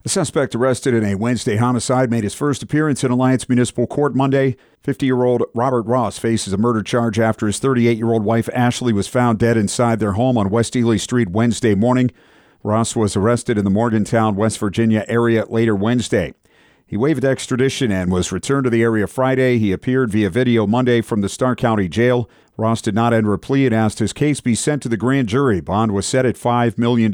The suspect arrested in a Wednesday homicide made his first appearance in Alliance Municipal Court Monday. 50-year-old Robert Ross faces a murder charge after his 38-year-old wife Ashley was found dead inside their home on West Ely Street Wednesday morning. Ross was arrested in the Morgantown, West Virginia area later Wednesday. He waived extradition and was returned to the area Friday. He appeared via video Monday from the Starr County Jail. Ross did not enter a plea and asked his case be sent to the grand jury. Bond was set at $5 million.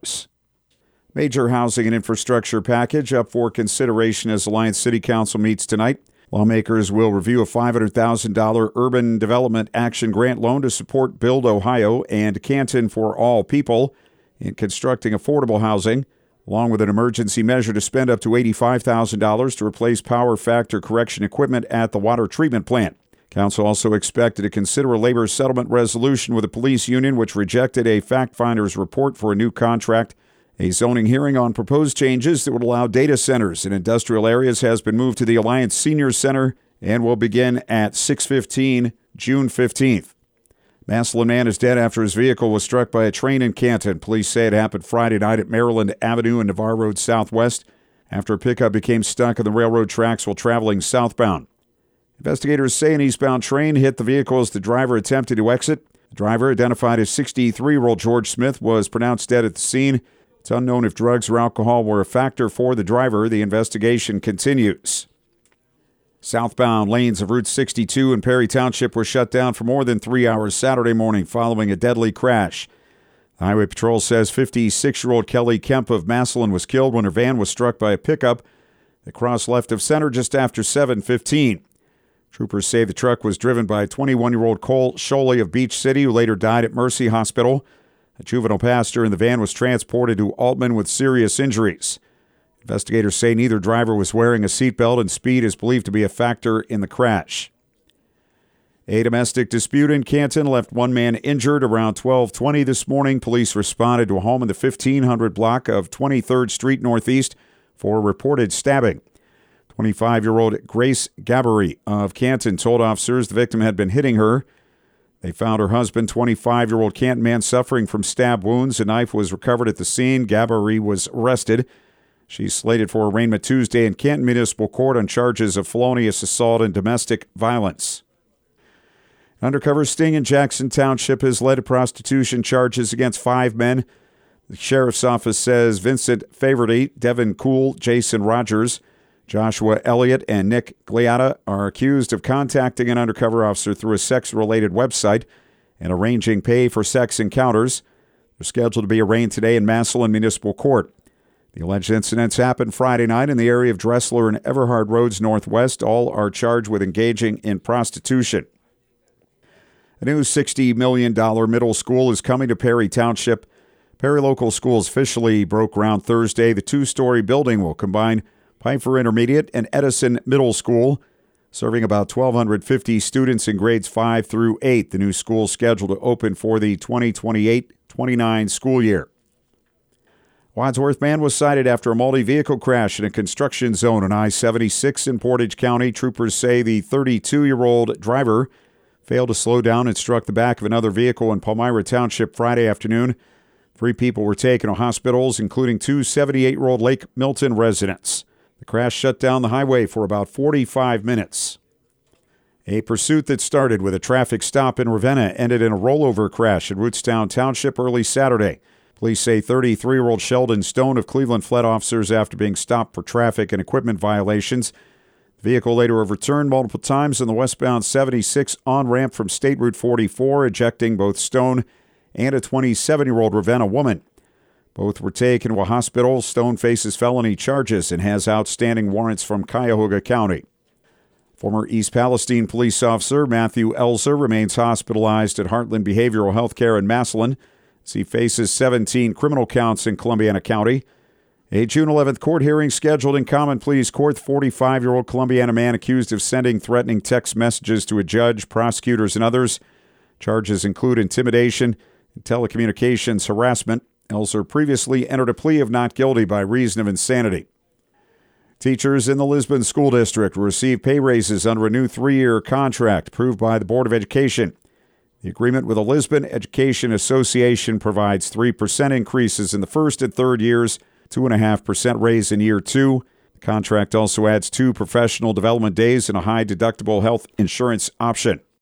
Major housing and infrastructure package up for consideration as Alliance City Council meets tonight. Lawmakers will review a $500,000 Urban Development Action Grant loan to support Build Ohio and Canton for All People in constructing affordable housing, along with an emergency measure to spend up to $85,000 to replace power factor correction equipment at the water treatment plant. Council also expected to consider a labor settlement resolution with the police union, which rejected a fact finder's report for a new contract. A zoning hearing on proposed changes that would allow data centers in industrial areas has been moved to the Alliance Senior Center and will begin at 6:15, June 15th. Massillon man is dead after his vehicle was struck by a train in Canton. Police say it happened Friday night at Maryland Avenue and Navarre Road Southwest after a pickup became stuck on the railroad tracks while traveling southbound. Investigators say an eastbound train hit the vehicle as the driver attempted to exit. The driver, identified as 63-year-old George Smith, was pronounced dead at the scene. It's unknown if drugs or alcohol were a factor for the driver. The investigation continues. Southbound lanes of Route 62 in Perry Township were shut down for more than 3 hours Saturday morning following a deadly crash. The Highway Patrol says 56-year-old Kelly Kemp of Massillon was killed when her van was struck by a pickup that crossed left of center just after 7:15. Troopers say the truck was driven by 21-year-old Cole Sholey of Beach City, who later died at Mercy Hospital. A juvenile passenger in the van was transported to Altman with serious injuries. Investigators say neither driver was wearing a seatbelt and speed is believed to be a factor in the crash. A domestic dispute in Canton left one man injured around 12:20 this morning. Police responded to a home in the 1500 block of 23rd Street Northeast for a reported stabbing. 25-year-old Grace Gabbery of Canton told officers the victim had been hitting her. They found her husband, 25-year-old Canton man, suffering from stab wounds. A knife was recovered at the scene. Gabbery was arrested. She's slated for arraignment Tuesday in Canton Municipal Court on charges of felonious assault and domestic violence. An undercover sting in Jackson Township has led to prostitution charges against 5 men. The sheriff's office says Vincent Favorty, Devin Cool, Jason Rogers, Joshua Elliott, and Nick Gliata are accused of contacting an undercover officer through a sex-related website and arranging pay for sex encounters. They're scheduled to be arraigned today in Massillon Municipal Court. The alleged incidents happened Friday night in the area of Dressler and Everhard Roads Northwest. All are charged with engaging in prostitution. A new $60 million middle school is coming to Perry Township. Perry Local Schools officially broke ground Thursday. The 2-story building will combine Piper Intermediate and Edison Middle School, serving about 1,250 students in grades 5 through 8. The new school is scheduled to open for the 2028-29 school year. Wadsworth man was cited after a multi-vehicle crash in a construction zone on I-76 in Portage County. Troopers say the 32-year-old driver failed to slow down and struck the back of another vehicle in Palmyra Township Friday afternoon. 3 people were taken to hospitals, including 2 78-year-old Lake Milton residents. The crash shut down the highway for about 45 minutes. A pursuit that started with a traffic stop in Ravenna ended in a rollover crash in Rootstown Township early Saturday. Police say 33-year-old Sheldon Stone of Cleveland fled officers after being stopped for traffic and equipment violations. The vehicle later overturned multiple times on the westbound 76 on-ramp from State Route 44, ejecting both Stone and a 27-year-old Ravenna woman. Both were taken to a hospital. Stone faces felony charges and has outstanding warrants from Cuyahoga County. Former East Palestine police officer Matthew Elzer remains hospitalized at Heartland Behavioral Health Care in Massillon as he faces 17 criminal counts in Columbiana County. A June 11th court hearing scheduled in Common Pleas Court. The 45-year-old Columbiana man accused of sending threatening text messages to a judge, prosecutors, and others. Charges include intimidation and telecommunications harassment. Elzer previously entered a plea of not guilty by reason of insanity. Teachers in the Lisbon School District will receive pay raises under a new 3-year contract approved by the Board of Education. The agreement with the Lisbon Education Association provides 3% increases in the first and third years 2.5% raise in year 2. The contract also adds 2 professional development days and a high deductible health insurance option.